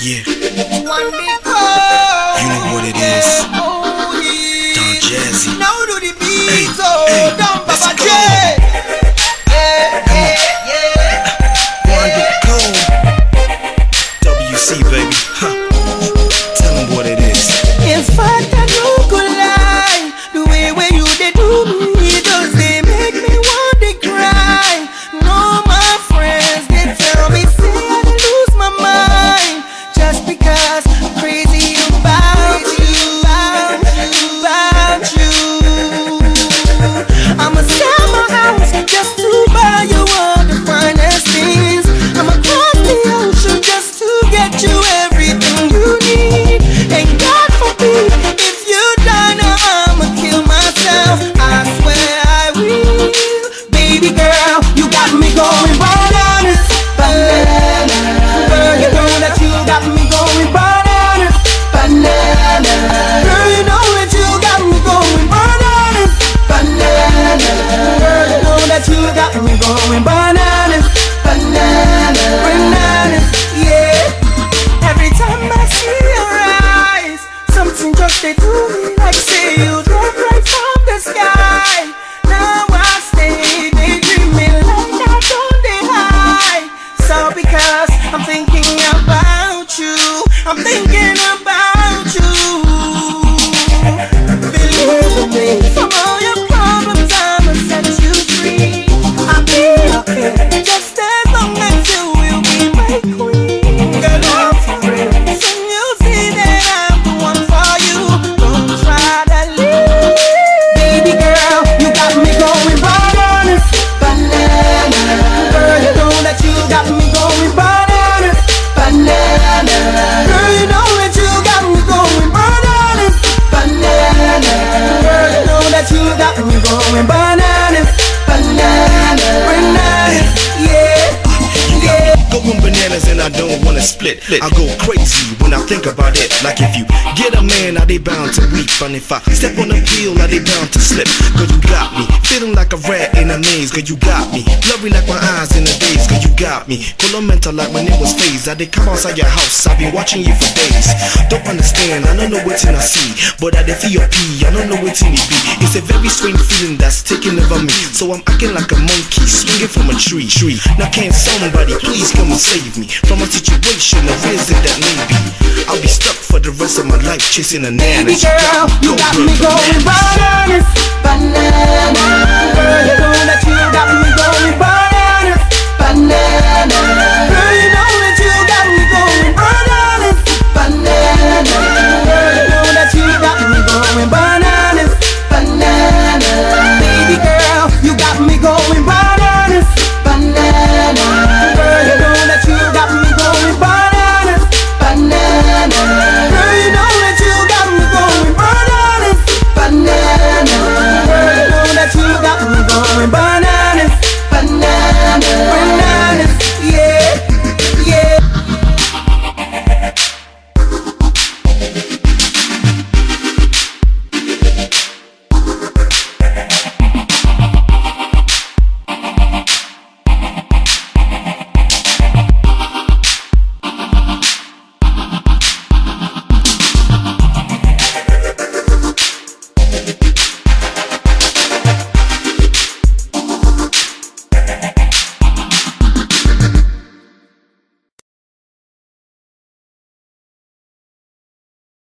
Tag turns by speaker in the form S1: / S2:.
S1: Yeah. You know what it is. Don Jazzy.
S2: Now do the beat,
S1: Hey,
S2: Don
S1: let's
S2: Papa
S1: go.
S2: J.
S1: One to go. WC, baby. Huh. Tell them what it is.
S2: In fact, I no go lie. The way where you they do me, does they make me want to cry. No, my friends, they tell me say I lose my mind just because I'm crazy about you, about you. I'ma sell my house just to buy you all the finest things. I'ma cross the ocean just to get you everything you need. And God forbid if you die now, I'ma kill myself. I swear I will. Baby girl, you got me going bananas, bananas. Girl, you know that you got me going bananas, bananas. Girl, you know that you got me going bananas, bananas. Girl, you know that you got me going bananas, bananas, bananas. Yeah. Every time I see your eyes, something just they do me like say you drop right from the sky. Now I stay daydreaming like I don't they high. So because I'm thinking about you, I'm thinking about you. Believe me, from all your problems I'ma set you free. I'll be okay, just as long as you will be my queen. Girl, I'm for real. Soon you'll see that I'm the one for you. Don't try to leave. Baby girl, you got me going bananas, bananas. Girl, you know that you got me going bananas, bananas. Girl, you know that you got me going bananas, bananas. Girl, you know that you got me going bananas, bananas, bananas. Yeah, yeah.
S1: Going bananas and I don't wanna split. I go crazy when I think about it. Like if you get a man, are they bound to weep? And if I step on the wheel, are they bound to slip? Cause you got me, feeling like a rat in a maze. Cause you got me, blurry like my eyes in the days. Cause you got me, mental like my name was Faze. I did come outside your house, I've been watching you for days. Don't understand, I don't know what I see. But I did feel your pee, I don't know what it be. It's a very strange feeling that's taking over me. So I'm acting like a monkey, swinging from a tree. Now can't somebody please come and save me from a situation of reason that maybe I'll be stuck for the rest of my life chasing a nana.
S2: Baby girl, you got me going bananas, bananas. Girl, you know that you got me going bananas, bananas.